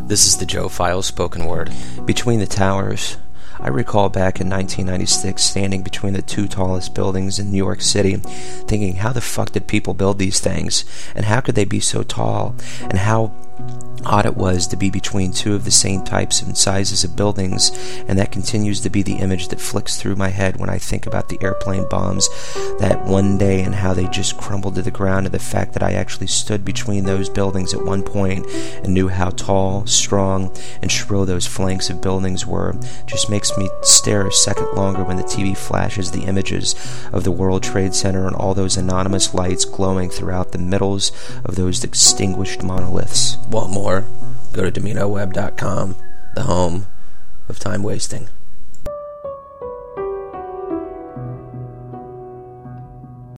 This is the Joe Files spoken word. Between the towers. I recall back in 1996 standing between the two tallest buildings in New York City, thinking, how the fuck did people build these things? And how could they be so tall? And how odd it was to be between two of the same types and sizes of buildings, and that continues to be the image that flicks through my head when I think about the airplane bombs that one day and how they just crumbled to the ground, and the fact that I actually stood between those buildings at one point and knew how tall, strong, and shrill those flanks of buildings were just makes me stare a second longer when the TV flashes the images of the World Trade Center and all those anonymous lights glowing throughout the middles of those extinguished monoliths. Want more? Go to DominoWeb.com, the home of time wasting.